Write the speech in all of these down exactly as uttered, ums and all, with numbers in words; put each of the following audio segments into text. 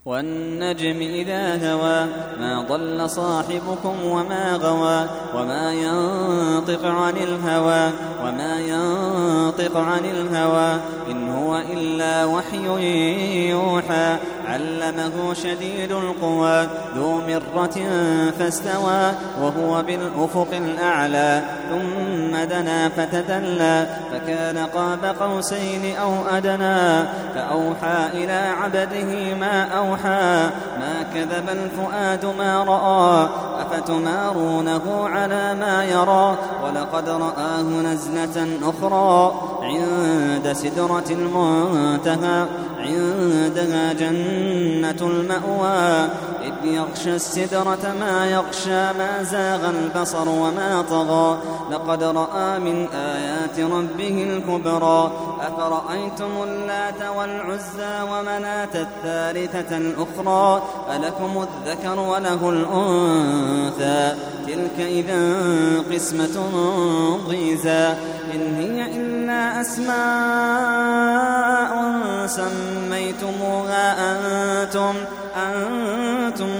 والنجم إذا هوى ما ضل صاحبكم وما غوى وما ينطق عن الهوى وما ينطق عن الهوى إن هو إلا وحي يوحى علمه شديد القوى ذو مرة فاستوى وهو بالأفق الأعلى ثم دنا فتدلى فكان قاب قوسين أو أدنى فأوحى إلى عبده ما أوحى ما كذب الفؤاد ما رأى أفتمارونه على ما يرى ولقد رآه نزلة أخرى عند سدرة المنتهى عندها جنة المأوى إذ يغشى السدرة ما يغشى ما زاغ البصر وما طغى لقد رأى من آيات ربه الكبرى أفرأيتم اللات والعزى ومناة الثالثة الأخرى ألكم الذكر وله الأنثى تلك إذا قسمة ضيزى إن هي إلا أسماء سميتموها أنتم أنتم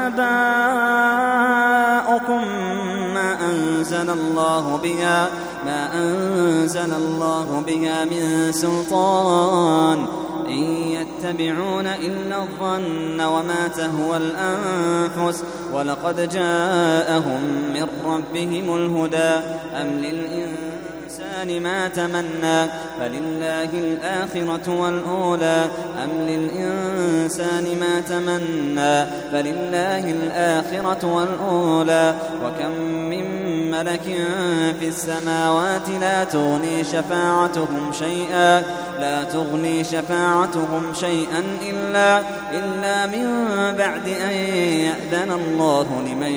وآباؤكم ما أنزل الله بها ما أنزل الله بها من سلطان إن يتبعون إلا الظن وما تهوى الأنفس ولقد جاءهم من ربهم الهدى أم للإنسان ما تمنى فلله الآخرة والأولى أم للإنسان ما تمنى فلله الآخرة والأولى وكم من ملك في السماوات لا تغني شفاعتهم شيئا لا تغني شفاعتهم شيئا إلا, إلا من بعد أن يأذن الله لمن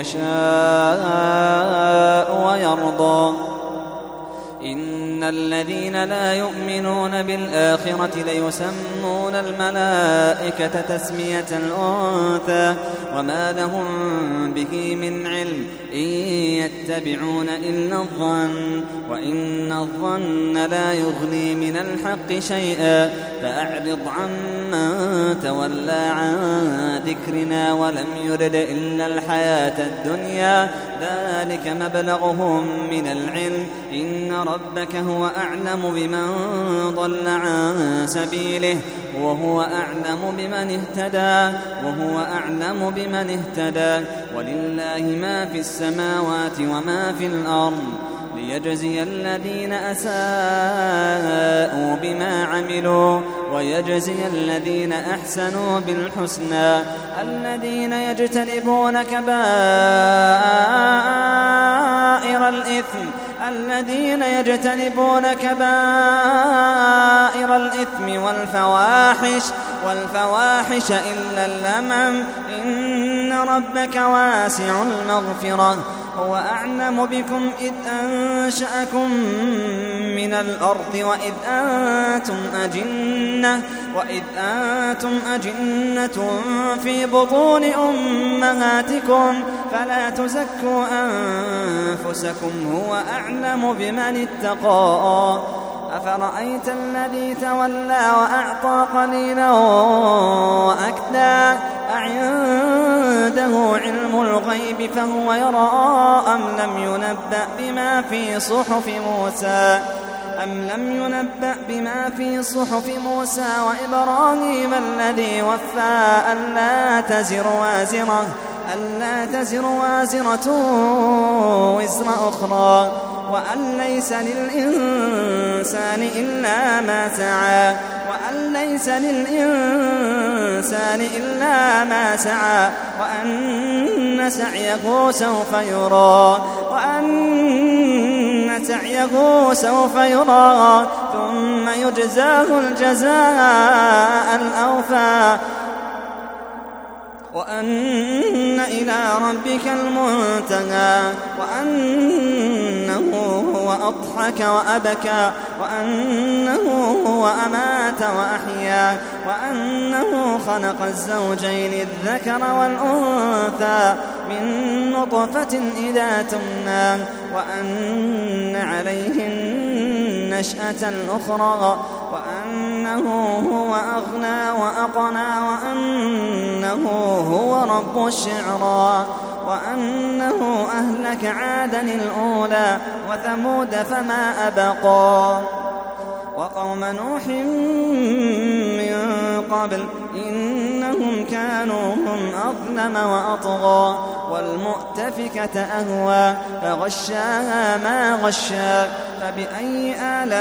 يشاء ويرضى إن الذين لا يؤمنون بالآخرة ليسمون الملائكة تسمية الأنثى وما لهم به من علم إن يتبعون إلا الظن وإن الظن لا يغني من الحق شيئا فأعرض عمن تولى عن ذكرنا ولم يرد إلا الحياة الدنيا ذلك مبلغهم من العلم إن ربك هو أعلم بمن ضل عن سبيله وهو أعلم بمن اهتدى وهو أعلم بمن اهتدى ولله ما في السماوات وما في الأرض ليجزي الذين أساءوا بما عملوا ويجزي الذين أحسنوا بالحسنى الذين يجتنبون كبائر الإثم الذين يجتنبون كبائر الإثم والفواحش والفواحش إلا اللمم إن ربك واسع المغفرة هو أعلم بكم إذ أنشأكم من الأرض وإذ أنتم أجنة وإذ أنتم أجنة في بطون أمهاتكم فلا تزكوا أنفسكم هو أعلم بمن اتقى أفرأيت الذي تولى وأعطى قليلا وأكدى أعنده علم الغيب فهو يرى أم لم ينبأ بما في صحف موسى أم لم ينبأ بما في صحف موسى وإبراهيم الذي وفى ألا تزر وازرة ألا تزر وازرة وزر أخرى وأن ليس للإنسان إلا ما سعى وأن ليس للإنسان إلا ما سعى وأن سعيه سوف يرى وأن سعيه سوف يرى ثم يجزاه الجزاء الأوفى وأن إلى ربك المنتهى وأنه هو أضحك وأبكى وأنه هو أمات وأحيا وأنه خلق الزوجين الذكر والأنثى من نطفة إذا تمنى وأن عليه النشأة الأخرى وأن وأنه هو أغنى وأقنى وأنه هو رب الشعرى وأنه أهلك عادا الأولى وثمود فما أبقى وقوم نوح من قبل إنهم كانوا هم أظلم وأطغى والمؤتفكة أهوى فغشاها ما غشا فبأي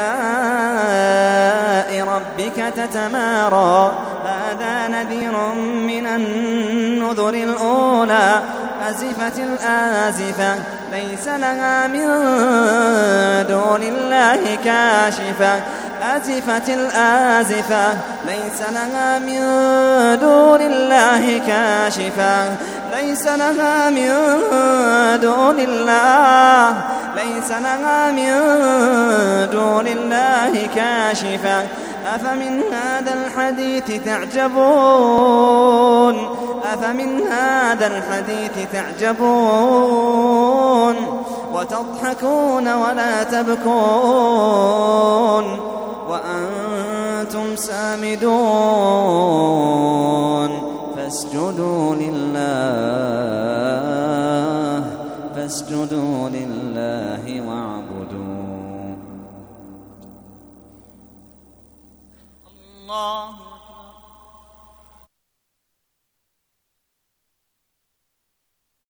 آلاء ربك تتمارى هذا نذير من النذر الأولى أزفت الآزفة ليس لها من دون الله كاشفة أزفت الآزفة ليس لها من دون الله كاشفة ليس لها من دون الله ليس لها من دون الله كاشفة أفمن هذا الحديث تعجبون أفمن هذا الحديث تعجبون وتضحكون ولا تبكون وأنتم سامدون فاسجدوا لله فاسجدوا لله واعبدوا الله